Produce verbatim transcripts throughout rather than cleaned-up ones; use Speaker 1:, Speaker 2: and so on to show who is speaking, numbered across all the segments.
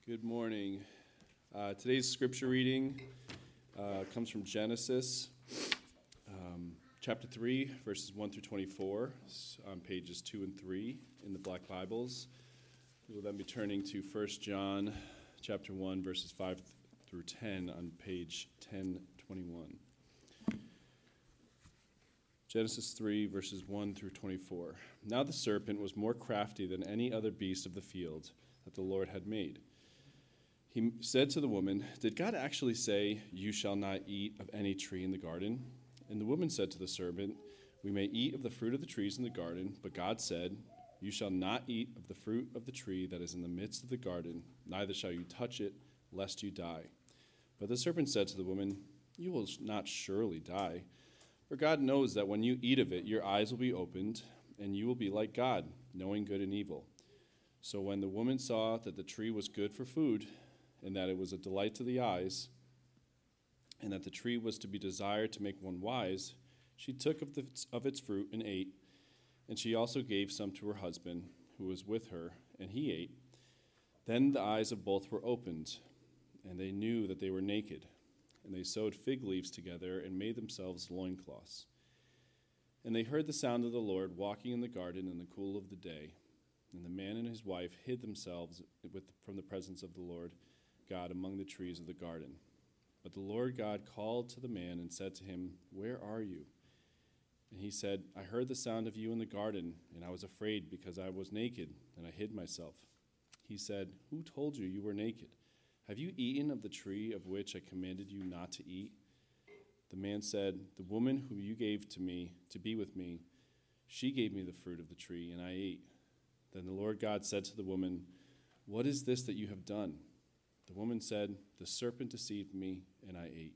Speaker 1: Good morning. Uh, today's scripture reading uh, comes from Genesis, um, chapter three, verses one through twenty-four, on pages two and three in the Black Bibles. We will then be turning to First John, chapter one, verses five through ten on page ten twenty-one. Genesis three, verses one through twenty-four. Now the serpent was more crafty than any other beast of the field that the Lord had made. He said to the woman, "Did God actually say, 'You shall not eat of any tree in the garden?' And the woman said to the serpent, 'We may eat of the fruit of the trees in the garden, but God said, You shall not eat of the fruit of the tree that is in the midst of the garden, neither shall you touch it, lest you die.' But the serpent said to the woman, 'You will not surely die, for God knows that when you eat of it, your eyes will be opened, and you will be like God, knowing good and evil.' So when the woman saw that the tree was good for food, and that it was a delight to the eyes, and that the tree was to be desired to make one wise, she took of, the, of its fruit and ate, and she also gave some to her husband, who was with her, and he ate. Then the eyes of both were opened, and they knew that they were naked, and they sewed fig leaves together and made themselves loincloths. And they heard the sound of the Lord walking in the garden in the cool of the day, and the man and his wife hid themselves with, from the presence of the Lord God among the trees of the garden. But the Lord God called to the man and said to him, 'Where are you?' And he said, 'I heard the sound of you in the garden, and I was afraid because I was naked, and I hid myself.' He said, 'Who told you you were naked? Have you eaten of the tree of which I commanded you not to eat?' The man said, 'The woman whom you gave to me to be with me, she gave me the fruit of the tree, and I ate.' Then the Lord God said to the woman, 'What is this that you have done?' The woman said, 'The serpent deceived me, and I ate.'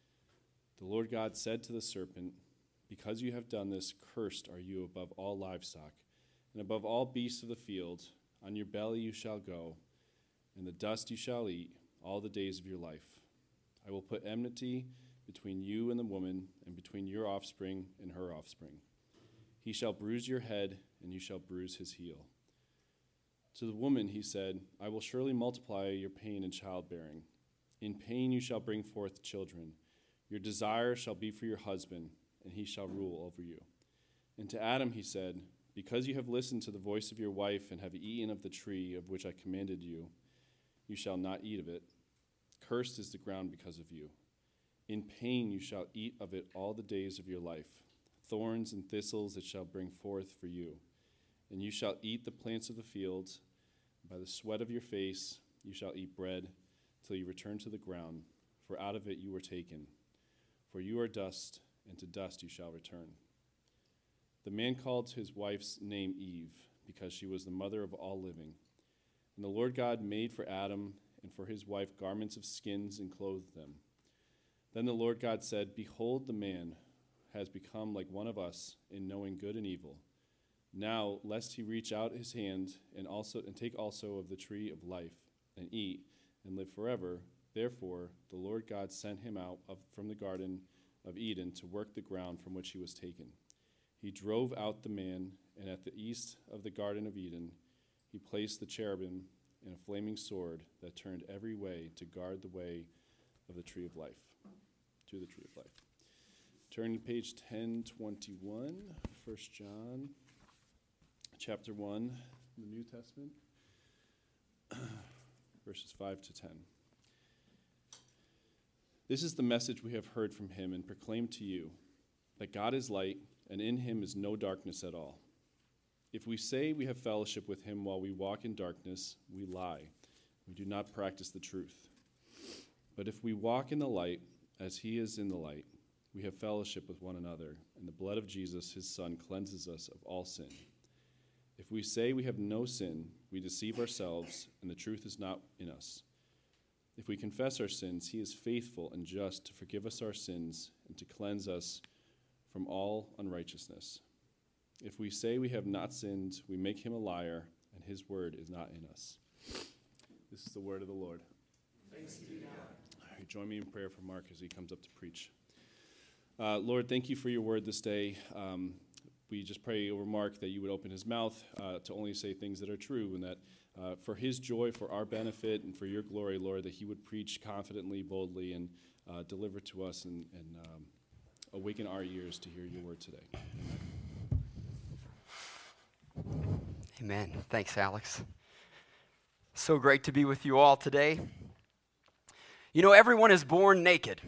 Speaker 1: The Lord God said to the serpent, 'Because you have done this, cursed are you above all livestock, and above all beasts of the field. On your belly you shall go, and the dust you shall eat all the days of your life. I will put enmity between you and the woman, and between your offspring and her offspring. He shall bruise your head, and you shall bruise his heel.' To the woman he said, 'I will surely multiply your pain in childbearing. In pain you shall bring forth children. Your desire shall be for your husband, and he shall rule over you.' And to Adam he said, 'Because you have listened to the voice of your wife and have eaten of the tree of which I commanded you, you shall not eat of it. Cursed is the ground because of you. In pain you shall eat of it all the days of your life. Thorns and thistles it shall bring forth for you. And you shall eat the plants of the fields. By the sweat of your face you shall eat bread till you return to the ground, for out of it you were taken. For you are dust, and to dust you shall return.' The man called his wife's name Eve, because she was the mother of all living. And the Lord God made for Adam and for his wife garments of skins and clothed them. Then the Lord God said, 'Behold, the man has become like one of us in knowing good and evil. Now, lest he reach out his hand and also and take also of the tree of life and eat and live forever. Therefore, the Lord God sent him out of, from the garden of Eden to work the ground from which he was taken. He drove out the man, and at the east of the garden of Eden, he placed the cherubim and a flaming sword that turned every way to guard the way of the tree of life, to the tree of life." Turn to page ten twenty-one, First John. Chapter one, the New Testament, verses five to ten. "This is the message we have heard from him and proclaimed to you, that God is light, and in him is no darkness at all. If we say we have fellowship with him while we walk in darkness, we lie. We do not practice the truth. But if we walk in the light, as he is in the light, we have fellowship with one another, and the blood of Jesus, his Son, cleanses us of all sin. If we say we have no sin, we deceive ourselves, and the truth is not in us. If we confess our sins, he is faithful and just to forgive us our sins and to cleanse us from all unrighteousness. If we say we have not sinned, we make him a liar, and his word is not in us." This is the word of the Lord.
Speaker 2: Thanks be to God.
Speaker 1: All right, join me in prayer for Mark as he comes up to preach. Uh, Lord, thank you for your word this day. Um, we just pray over Mark that you would open his mouth uh, to only say things that are true, and that uh, for his joy, for our benefit, and for your glory, Lord, that he would preach confidently, boldly, and uh, deliver to us and, and um, awaken our ears to hear your word today. Amen.
Speaker 3: Amen. Thanks, Alex. So great to be with you all today. You know, everyone is born naked.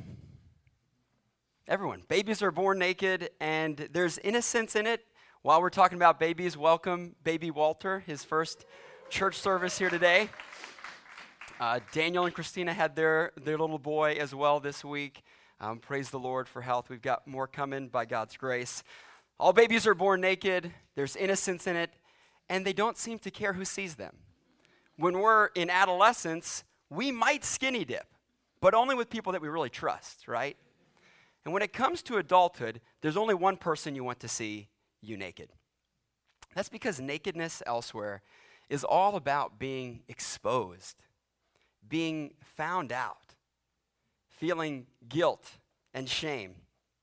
Speaker 3: Everyone. Babies are born naked, and there's innocence in it. While we're talking about babies, welcome baby Walter, his first church service here today. Uh, Daniel and Christina had their, their little boy as well this week. Um, praise the Lord for health. We've got more coming by God's grace. All babies are born naked. There's innocence in it, and they don't seem to care who sees them. When we're in adolescence, we might skinny dip, but only with people that we really trust, right? And when it comes to adulthood, there's only one person you want to see you naked. That's because nakedness elsewhere is all about being exposed, being found out, feeling guilt and shame.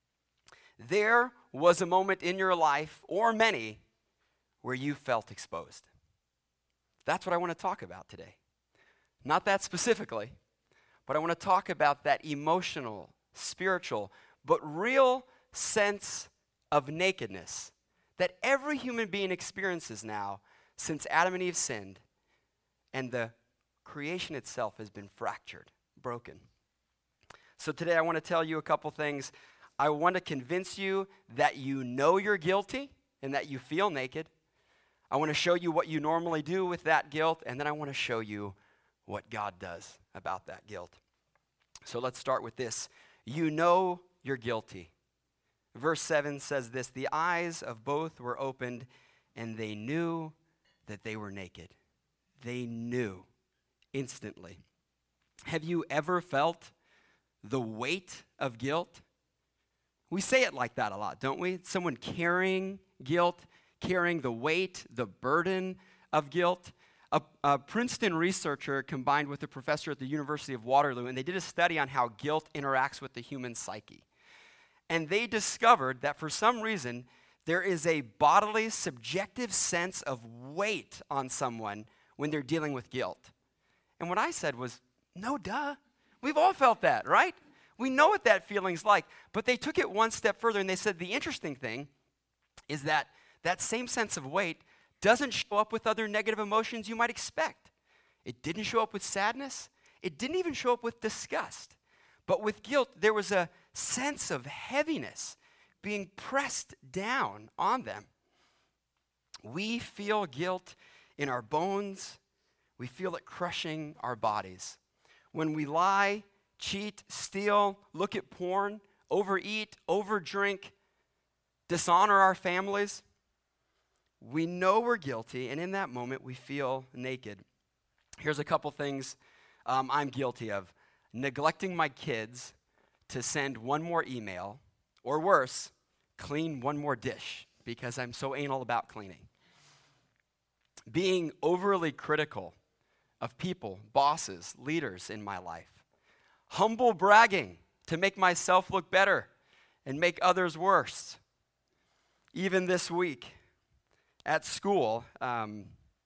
Speaker 3: There was a moment in your life, or many, where you felt exposed. That's what I want to talk about today. Not that specifically, but I want to talk about that emotional, spiritual, but real sense of nakedness that every human being experiences now since Adam and Eve sinned and the creation itself has been fractured, broken. So today I want to tell you a couple things. I want to convince you that you know you're guilty and that you feel naked. I want to show you what you normally do with that guilt, and then I want to show you what God does about that guilt. So let's start with this. You know you're guilty. Verse seven says this, the eyes of both were opened, and they knew that they were naked. They knew instantly. Have you ever felt the weight of guilt? We say it like that a lot, don't we? Someone carrying guilt, carrying the weight, the burden of guilt. A, a Princeton researcher combined with a professor at the University of Waterloo, and they did a study on how guilt interacts with the human psyche. And they discovered that for some reason, there is a bodily, subjective sense of weight on someone when they're dealing with guilt. And what I said was, no, duh. We've all felt that, right? We know what that feeling's like. But they took it one step further, and they said the interesting thing is that that same sense of weight doesn't show up with other negative emotions you might expect. It didn't show up with sadness. It didn't even show up with disgust. But with guilt, there was a sense of heaviness being pressed down on them. We feel guilt in our bones. We feel it crushing our bodies. When we lie, cheat, steal, look at porn, overeat, overdrink, dishonor our families, we know we're guilty, and in that moment, we feel naked. Here's a couple things um, I'm guilty of. Neglecting my kids to send one more email, or worse, clean one more dish, because I'm so anal about cleaning. Being overly critical of people, bosses, leaders in my life. Humble bragging to make myself look better and make others worse. Even this week, at school, um,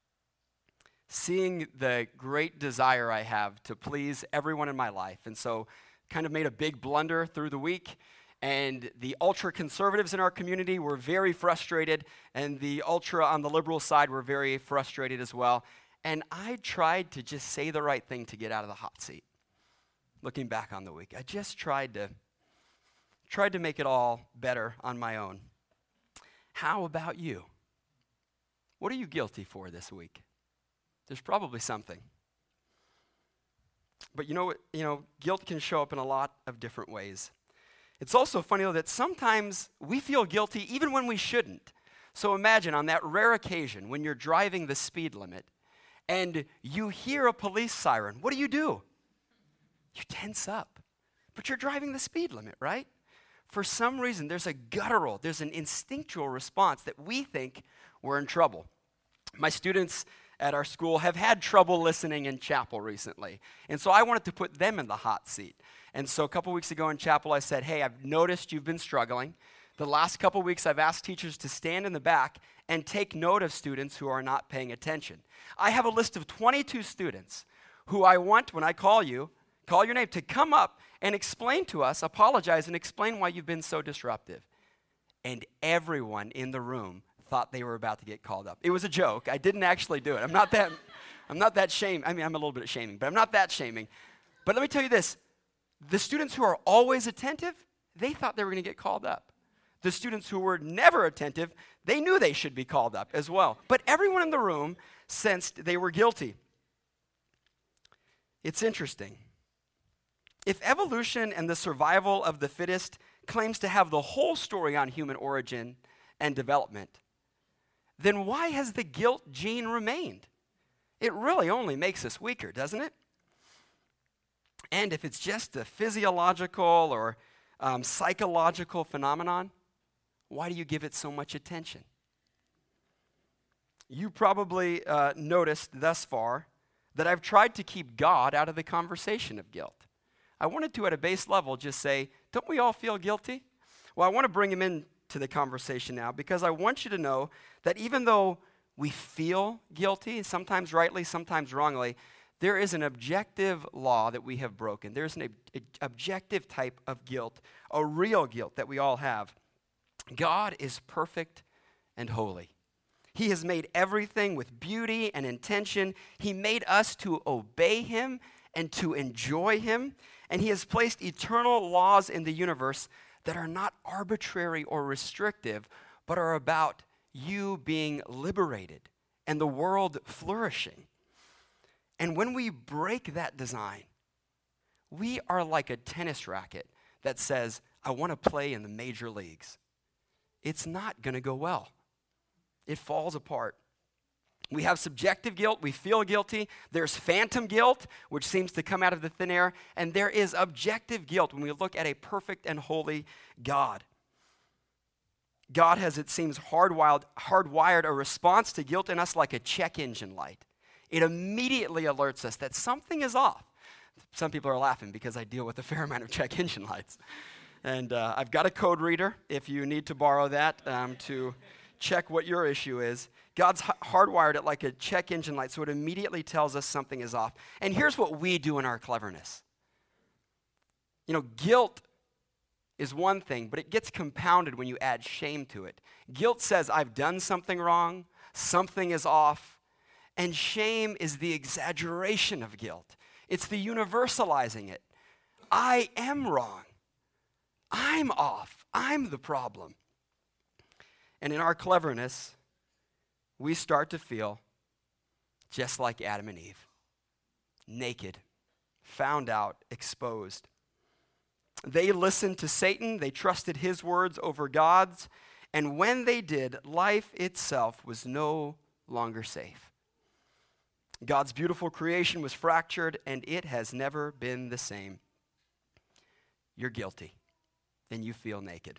Speaker 3: seeing the great desire I have to please everyone in my life. And so kind of made a big blunder through the week. And the ultra-conservatives in our community were very frustrated. And the ultra on the liberal side were very frustrated as well. And I tried to just say the right thing to get out of the hot seat. Looking back on the week, I just tried to, tried to make it all better on my own. How about you? What are you guilty for this week? There's probably something. But you know what? You know, guilt can show up in a lot of different ways. It's also funny, though, that sometimes we feel guilty even when we shouldn't. So imagine on that rare occasion when you're driving the speed limit and you hear a police siren. What do you do? You tense up. But you're driving the speed limit, right? For some reason, there's a guttural, there's an instinctual response that we think we're in trouble. My students at our school have had trouble listening in chapel recently. And so I wanted to put them in the hot seat. And so a couple weeks ago in chapel, I said, hey, I've noticed you've been struggling. The last couple weeks, I've asked teachers to stand in the back and take note of students who are not paying attention. I have a list of twenty-two students who I want, when I call you, call your name, to come up and explain to us, apologize, and explain why you've been so disruptive. And everyone in the room thought they were about to get called up. It was a joke. I didn't actually do it. I'm not that, I'm not that shaming. I mean, I'm a little bit of shaming, but I'm not that shaming. But let me tell you this. The students who are always attentive, they thought they were going to get called up. The students who were never attentive, they knew they should be called up as well. But everyone in the room sensed they were guilty. It's interesting. If evolution and the survival of the fittest claims to have the whole story on human origin and development, then why has the guilt gene remained? It really only makes us weaker, doesn't it? And if it's just a physiological or um, psychological phenomenon, why do you give it so much attention? You probably uh, noticed thus far that I've tried to keep God out of the conversation of guilt. I wanted to, at a base level, just say, don't we all feel guilty? Well, I want to bring him into the conversation now because I want you to know that even though we feel guilty, sometimes rightly, sometimes wrongly, there is an objective law that we have broken. There's an ob- objective type of guilt, a real guilt that we all have. God is perfect and holy. He has made everything with beauty and intention. He made us to obey him and to enjoy him. And he has placed eternal laws in the universe that are not arbitrary or restrictive, but are about you being liberated and the world flourishing. And when we break that design, we are like a tennis racket that says, I want to play in the major leagues. It's not going to go well. It falls apart. We have subjective guilt. We feel guilty. There's phantom guilt, which seems to come out of the thin air. And there is objective guilt when we look at a perfect and holy God. God has, it seems, hardwired, hardwired a response to guilt in us like a check engine light. It immediately alerts us that something is off. Some people are laughing because I deal with a fair amount of check engine lights. And uh, I've got a code reader if you need to borrow that um, to check what your issue is. God's hardwired it like a check engine light, so it immediately tells us something is off. And here's what we do in our cleverness. You know, guilt is one thing, but it gets compounded when you add shame to it. Guilt says, I've done something wrong, something is off, and shame is the exaggeration of guilt. It's the universalizing it. I am wrong. I'm off. I'm the problem. And in our cleverness, we start to feel just like Adam and Eve, naked, found out, exposed. They listened to Satan, they trusted his words over God's, and when they did, life itself was no longer safe. God's beautiful creation was fractured, and it has never been the same. You're guilty, and you feel naked.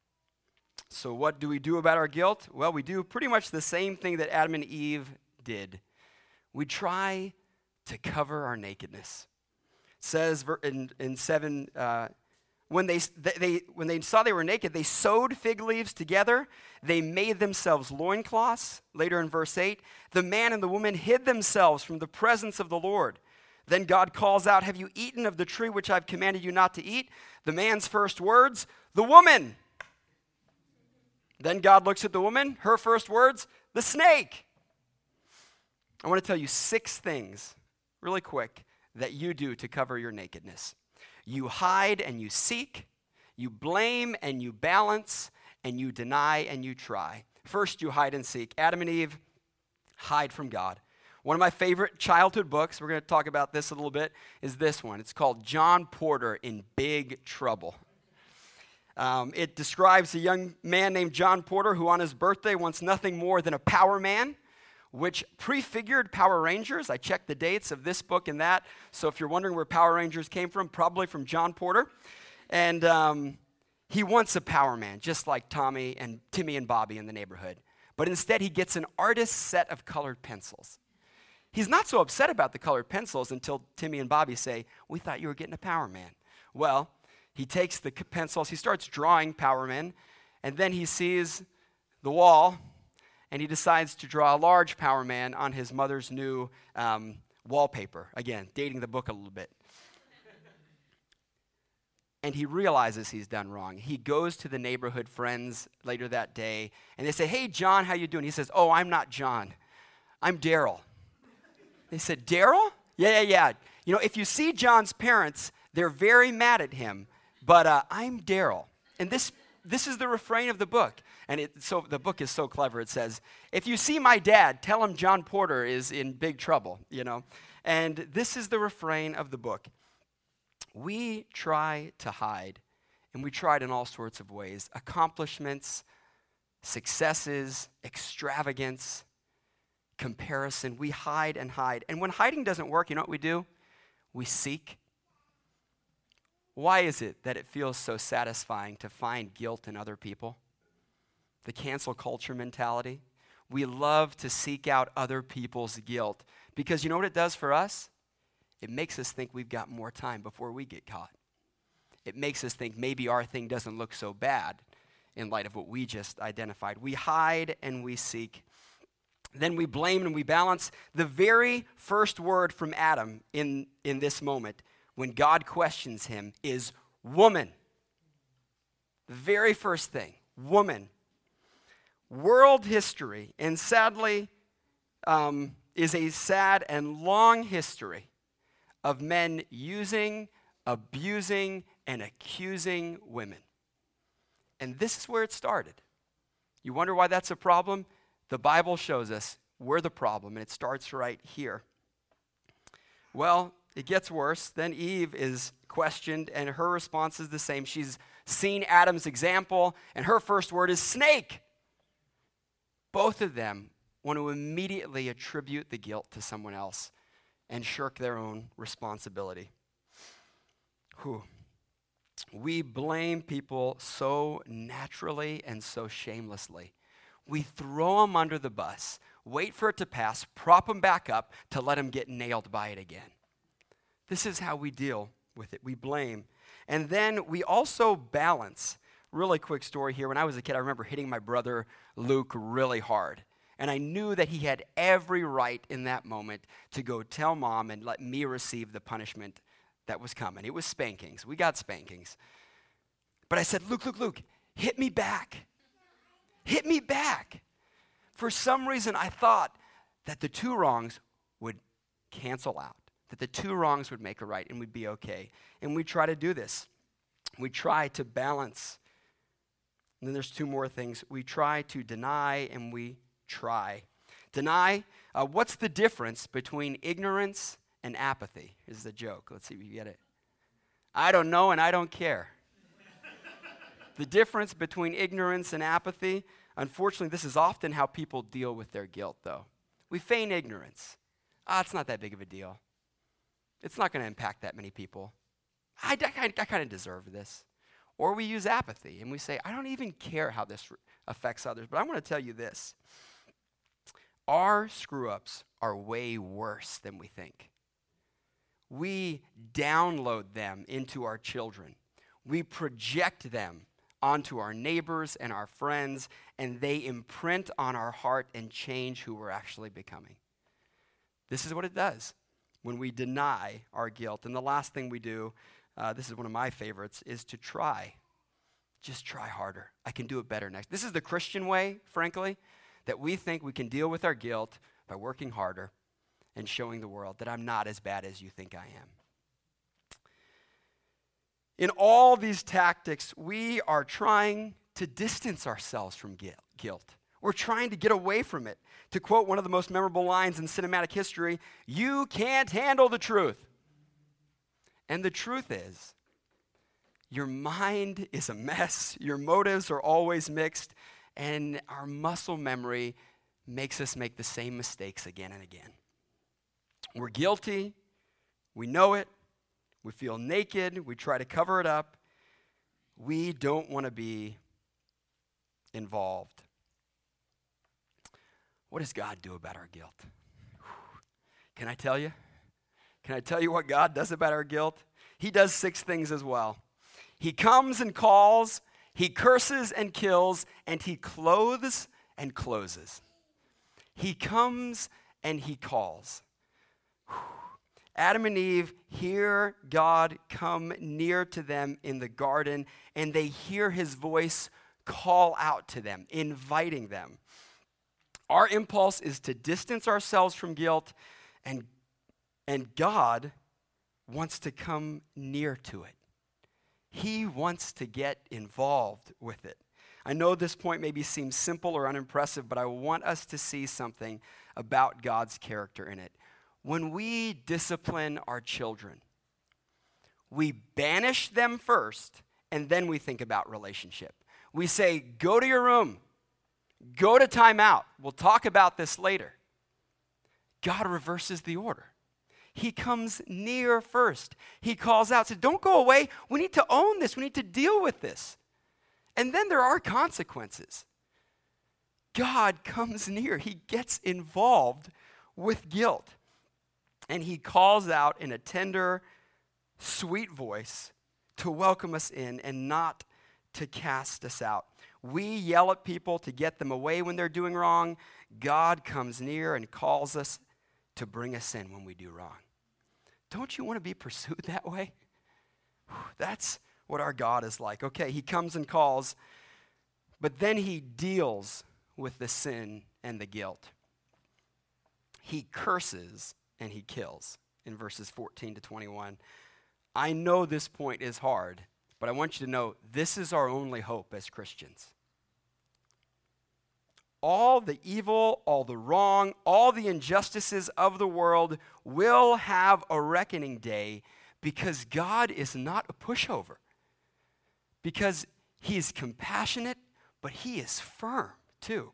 Speaker 3: So what do we do about our guilt? Well, we do pretty much the same thing that Adam and Eve did. We try to cover our nakedness. It says in, in seven, uh, when they, they when they saw they were naked, they sewed fig leaves together. They made themselves loincloths. Later in verse eight, the man and the woman hid themselves from the presence of the Lord. Then God calls out, have you eaten of the tree which I've commanded you not to eat? The man's first words, the woman. Then God looks at the woman, her first words, the snake. I want to tell you six things, really quick, that you do to cover your nakedness. You hide and you seek, you blame and you balance, and you deny and you try. First, you hide and seek. Adam and Eve hide from God. One of my favorite childhood books, we're going to talk about this a little bit, is this one. It's called John Porter in Big Trouble. Um, it describes a young man named John Porter who on his birthday wants nothing more than a Power Man, which prefigured Power Rangers. I checked the dates of this book and that, so if you're wondering where Power Rangers came from, probably from John Porter. And um, he wants a Power Man, just like Tommy and Timmy and Bobby in the neighborhood. But instead, he gets an artist's set of colored pencils. He's not so upset about the colored pencils until Timmy and Bobby say, we thought you were getting a Power Man. Well, he takes the pencils, he starts drawing Power Man, and then he sees the wall, and he decides to draw a large Power Man on his mother's new um, wallpaper. Again, dating the book a little bit. And he realizes he's done wrong. He goes to the neighborhood friends later that day, and they say, "Hey, John, how you doing?" He says, "Oh, I'm not John. I'm Daryl." They said, "Daryl? Yeah, yeah, yeah. You know, if you see John's parents, they're very mad at him, but uh, I'm Daryl." And this this is the refrain of the book. And it, so the book is so clever. It says, "If you see my dad, tell him John Porter is in big trouble," you know. And this is the refrain of the book. We try to hide, and we tried in all sorts of ways. Accomplishments, successes, extravagance, comparison. We hide and hide. And when hiding doesn't work, you know what we do? We seek. Why is it that it feels so satisfying to find guilt in other people? The cancel culture mentality. We love to seek out other people's guilt because you know what it does for us? It makes us think we've got more time before we get caught. It makes us think maybe our thing doesn't look so bad in light of what we just identified. We hide and we seek. Then we blame and we balance. The very first word from Adam in, in this moment, when God questions him, is woman. The very first thing, woman. World history, and sadly, um, is a sad and long history of men using, abusing, and accusing women. And this is where it started. You wonder why that's a problem? The Bible shows us we're the problem, and it starts right here. Well, it gets worse. Then Eve is questioned, and her response is the same. She's seen Adam's example, and her first word is snake. Both of them want to immediately attribute the guilt to someone else and shirk their own responsibility. Whew. We blame people so naturally and so shamelessly. We throw them under the bus, wait for it to pass, prop them back up to let them get nailed by it again. This is how we deal with it. We blame. And then we also balance. Really quick story here. When I was a kid, I remember hitting my brother Luke really hard. And I knew that he had every right in that moment to go tell mom and let me receive the punishment that was coming. It was spankings. We got spankings. But I said, Luke, Luke, Luke, hit me back. Hit me back. For some reason, I thought that the two wrongs would cancel out, that the two wrongs would make a right and we'd be okay. And we try to do this. We try to balance. And then there's two more things. We try to deny and we try. Deny, uh, what's the difference between ignorance and apathy is the joke. Let's see if you get it. I don't know and I don't care. The difference between ignorance and apathy, unfortunately, this is often how people deal with their guilt, though. We feign ignorance. Ah, it's not that big of a deal. It's not going to impact that many people. I, I, I kind of deserve this. Or we use apathy and we say, I don't even care how this re- affects others, but I want to tell you this. Our screw-ups are way worse than we think. We download them into our children. We project them onto our neighbors and our friends, and they imprint on our heart and change who we're actually becoming. This is what it does when we deny our guilt. And the last thing we do, uh, this is one of my favorites, is to try. Just try harder. I can do it better next. This is the Christian way, frankly, that we think we can deal with our guilt by working harder and showing the world that I'm not as bad as you think I am. In all these tactics, we are trying to distance ourselves from guilt. We're trying to get away from it. To quote one of the most memorable lines in cinematic history, you can't handle the truth. And the truth is, your mind is a mess, your motives are always mixed, and our muscle memory makes us make the same mistakes again and again. We're guilty, we know it, we feel naked, we try to cover it up. We don't want to be involved. What does God do about our guilt? Can I tell you? Can I tell you what God does about our guilt? He does six things as well. He comes and calls, he curses and kills, and he clothes and closes. He comes and he calls. Whew. Adam and Eve hear God come near to them in the garden, and they hear his voice call out to them, inviting them. Our impulse is to distance ourselves from guilt, and, and God wants to come near to it. He wants to get involved with it. I know this point maybe seems simple or unimpressive, but I want us to see something about God's character in it. When we discipline our children, we banish them first, and then we think about relationship. We say, go to your room, go to timeout. We'll talk about this later. God reverses the order. He comes near first. He calls out, says, don't go away. We need to own this. We need to deal with this. And then there are consequences. God comes near. He gets involved with guilt. And he calls out in a tender, sweet voice to welcome us in and not to cast us out. We yell at people to get them away when they're doing wrong. God comes near and calls us to bring us in when we do wrong. Don't you want to be pursued that way? That's what our God is like. Okay, he comes and calls, but then he deals with the sin and the guilt. He curses and he kills in verses fourteen to twenty-one. I know this point is hard, but I want you to know this is our only hope as Christians. All the evil, all the wrong, all the injustices of the world will have a reckoning day because God is not a pushover. Because he is compassionate, but he is firm too.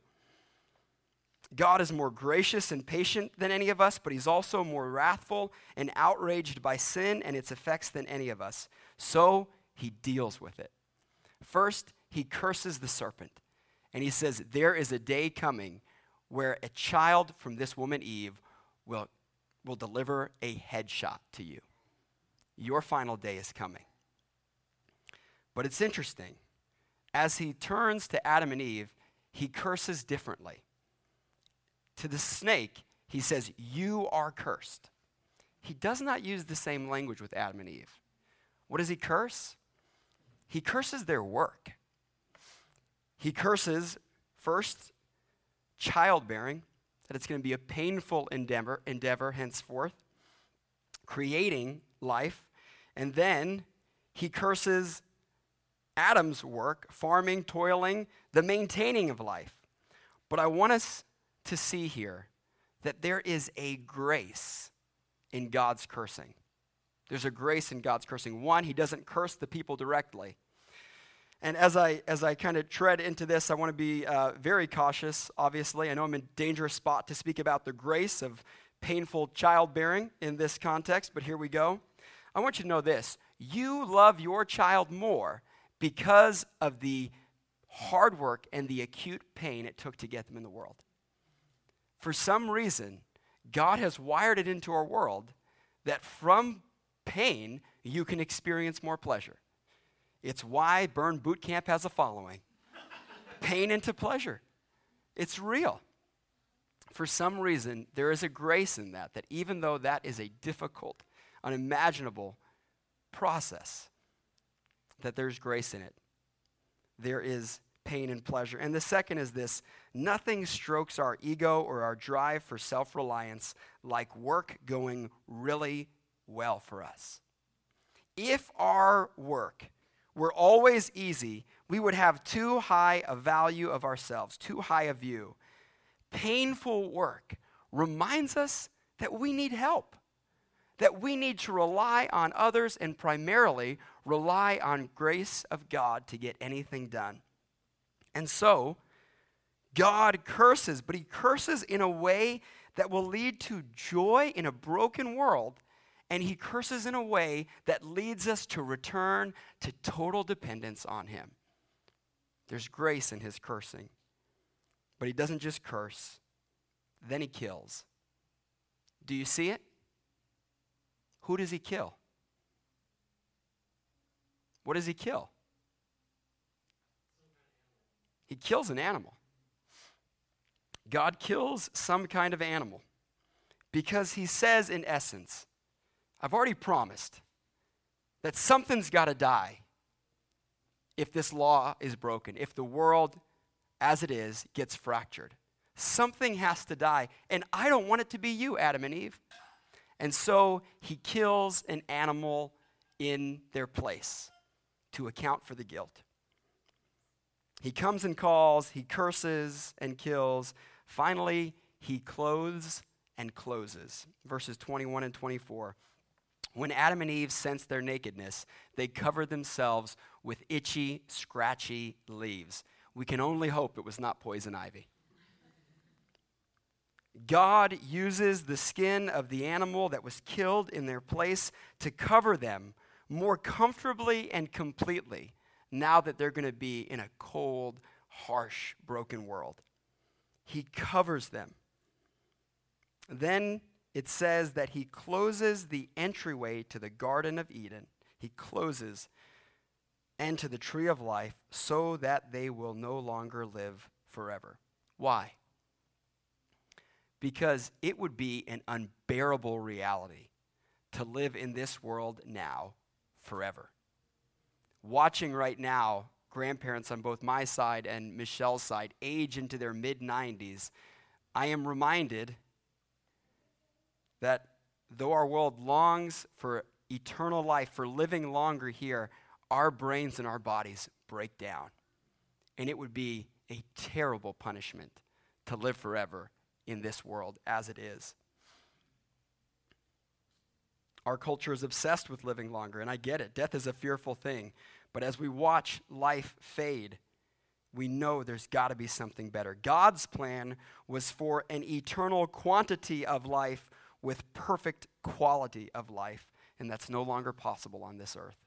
Speaker 3: God is more gracious and patient than any of us, but he's also more wrathful and outraged by sin and its effects than any of us. So he deals with it. First, he curses the serpent. And he says, there is a day coming where a child from this woman Eve will, will deliver a headshot to you. Your final day is coming. But it's interesting. As he turns to Adam and Eve, he curses differently. To the snake, he says, you are cursed. He does not use the same language with Adam and Eve. What does he curse? He curses their work. He curses, first, childbearing, that it's going to be a painful endeavor, endeavor henceforth, creating life, and then he curses Adam's work, farming, toiling, the maintaining of life. But I want us to see here that there is a grace in God's cursing. There's a grace in God's cursing. One, he doesn't curse the people directly. And as I as I kind of tread into this, I want to be uh, very cautious, obviously. I know I'm in a dangerous spot to speak about the grace of painful childbearing in this context, but here we go. I want you to know this. You love your child more because of the hard work and the acute pain it took to get them in the world. For some reason, God has wired it into our world that from pain, you can experience more pleasure. It's why Burn Boot Camp has a following. Pain into pleasure. It's real. For some reason, there is a grace in that, that even though that is a difficult, unimaginable process, that there's grace in it. There is pain and pleasure. And the second is this: nothing strokes our ego or our drive for self-reliance like work going really well for us. If our work were always easy, we would have too high a value of ourselves, too high a view. Painful work reminds us that we need help, that we need to rely on others and primarily rely on grace of God to get anything done. And so, God curses, but he curses in a way that will lead to joy in a broken world, and he curses in a way that leads us to return to total dependence on him. There's grace in his cursing. But he doesn't just curse, then he kills. Do you see it? Who does he kill? What does he kill? He kills an animal. God kills some kind of animal because he says, in essence, I've already promised that something's got to die if this law is broken, if the world as it is gets fractured. Something has to die, and I don't want it to be you, Adam and Eve. And so he kills an animal in their place to account for the guilt. He comes and calls, he curses and kills. Finally, he clothes and closes. Verses twenty-one and twenty-four. When Adam and Eve sensed their nakedness, they covered themselves with itchy, scratchy leaves. We can only hope it was not poison ivy. God uses the skin of the animal that was killed in their place to cover them more comfortably and completely now that they're going to be in a cold, harsh, broken world. He covers them. Then it says that he closes the entryway to the Garden of Eden. He closes and to the tree of life so that they will no longer live forever. Why? Because it would be an unbearable reality to live in this world now forever. Watching right now, grandparents on both my side and Michelle's side age into their mid nineties, I am reminded that though our world longs for eternal life, for living longer here, our brains and our bodies break down. And it would be a terrible punishment to live forever in this world as it is. Our culture is obsessed with living longer, and I get it. Death is a fearful thing. But as we watch life fade, we know there's got to be something better. God's plan was for an eternal quantity of life with perfect quality of life, and that's no longer possible on this earth.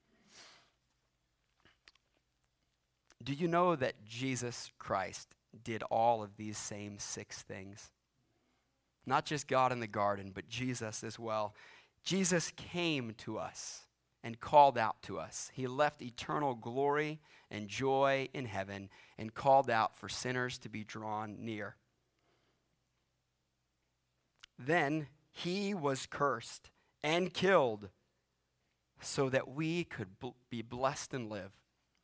Speaker 3: Do you know that Jesus Christ did all of these same six things? Not just God in the garden, but Jesus as well. Jesus came to us and called out to us. He left eternal glory and joy in heaven and called out for sinners to be drawn near. Then he was cursed and killed so that we could bl- be blessed and live.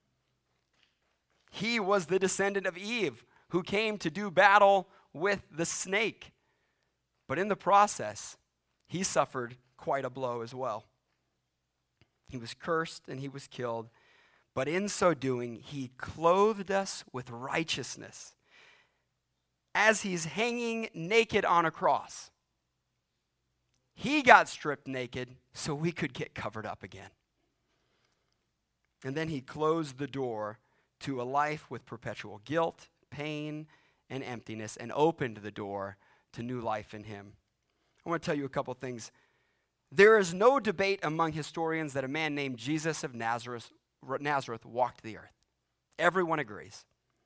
Speaker 3: He was the descendant of Eve who came to do battle with the snake. But in the process, he suffered quite a blow as well. He was cursed and he was killed, but in so doing, he clothed us with righteousness as he's hanging naked on a cross. He got stripped naked so we could get covered up again. And then he closed the door to a life with perpetual guilt, pain, and emptiness, and opened the door to new life in him. I want to tell you a couple things. There is no debate among historians that a man named Jesus of Nazareth, Nazareth walked the earth. Everyone agrees.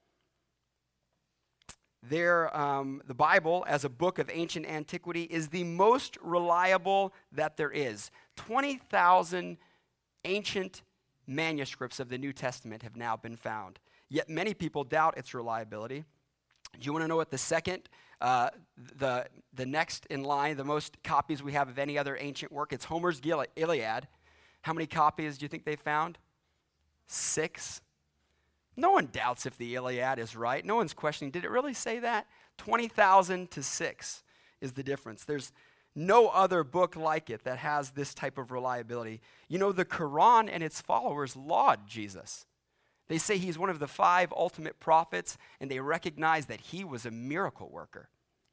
Speaker 3: There, um, the Bible, as a book of ancient antiquity, is the most reliable that there is. twenty thousand ancient manuscripts of the New Testament have now been found. Yet many people doubt its reliability. Do you want to know what the second, uh, the, the next in line, the most copies we have of any other ancient work? It's Homer's Gil- Iliad. How many copies do you think they found? Six. No one doubts if the Iliad is right. No one's questioning, did it really say that? twenty thousand to six is the difference. There's no other book like it that has this type of reliability. You know, the Quran and its followers laud Jesus. They say he's one of the five ultimate prophets, and they recognize that he was a miracle worker.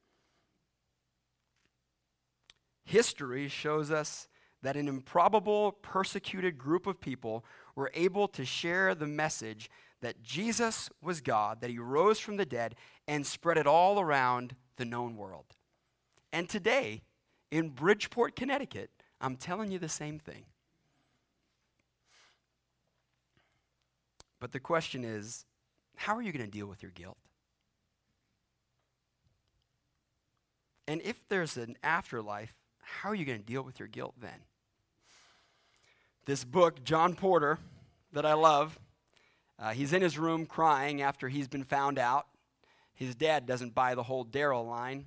Speaker 3: History shows us that an improbable, persecuted group of people were able to share the message that Jesus was God, that he rose from the dead, and spread it all around the known world. And today, in Bridgeport, Connecticut, I'm telling you the same thing. But the question is, how are you going to deal with your guilt? And if there's an afterlife, how are you going to deal with your guilt then? This book, John Porter, that I love, uh, he's in his room crying after he's been found out. His dad doesn't buy the whole Daryl line.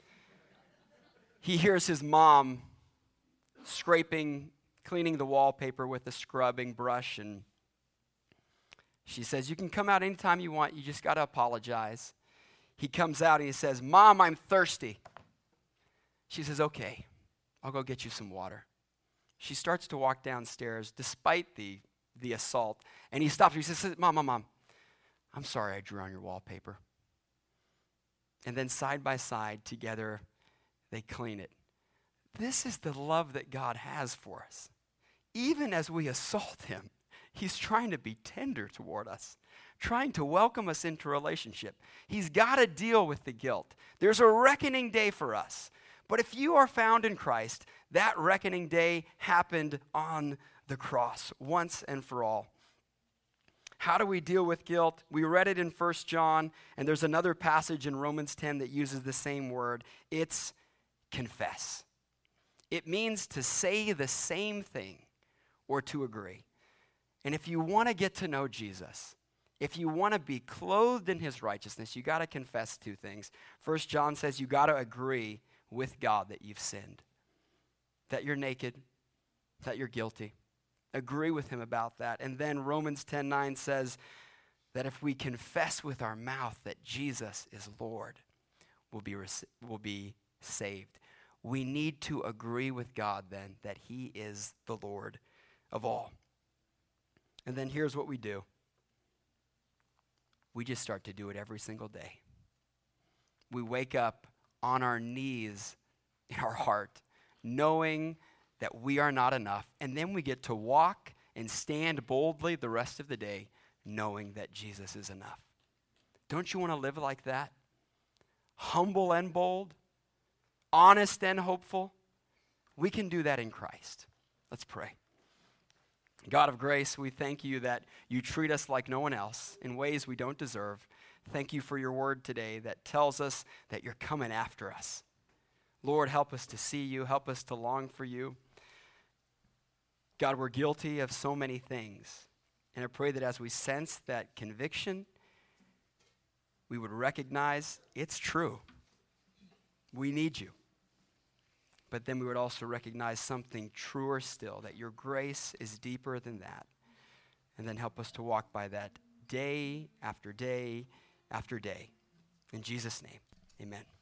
Speaker 3: He hears his mom scraping, cleaning the wallpaper with a scrubbing brush, and she says, you can come out anytime you want, you just got to apologize. He comes out and he says, Mom, I'm thirsty. She says, okay, I'll go get you some water. She starts to walk downstairs despite the, the assault, and he stops her. He says, Mom, Mom, Mom, I'm sorry I drew on your wallpaper. And then side by side together, they clean it. This is the love that God has for us. Even as we assault him, he's trying to be tender toward us, trying to welcome us into a relationship. He's got to deal with the guilt. There's a reckoning day for us. But if you are found in Christ, that reckoning day happened on the cross once and for all. How do we deal with guilt? We read it in First John, and there's another passage in Romans ten that uses the same word. It's confess. It means to say the same thing or to agree. And if you want to get to know Jesus, if you want to be clothed in his righteousness, you got to confess two things. First John says you got to agree with God that you've sinned, that you're naked, that you're guilty. Agree with him about that. And then Romans ten nine says that if we confess with our mouth that Jesus is Lord, we'll be, rec- we'll be saved. We need to agree with God then that he is the Lord of all. And then here's what we do. We just start to do it every single day. We wake up on our knees in our heart, knowing that we are not enough. And then we get to walk and stand boldly the rest of the day, knowing that Jesus is enough. Don't you want to live like that? Humble and bold, honest and hopeful. We can do that in Christ. Let's pray. God of grace, we thank you that you treat us like no one else in ways we don't deserve. Thank you for your word today that tells us that you're coming after us. Lord, help us to see you. Help us to long for you. God, we're guilty of so many things. And I pray that as we sense that conviction, we would recognize it's true. We need you. But then we would also recognize something truer still, that your grace is deeper than that. And then help us to walk by that day after day after day. In Jesus' name, amen.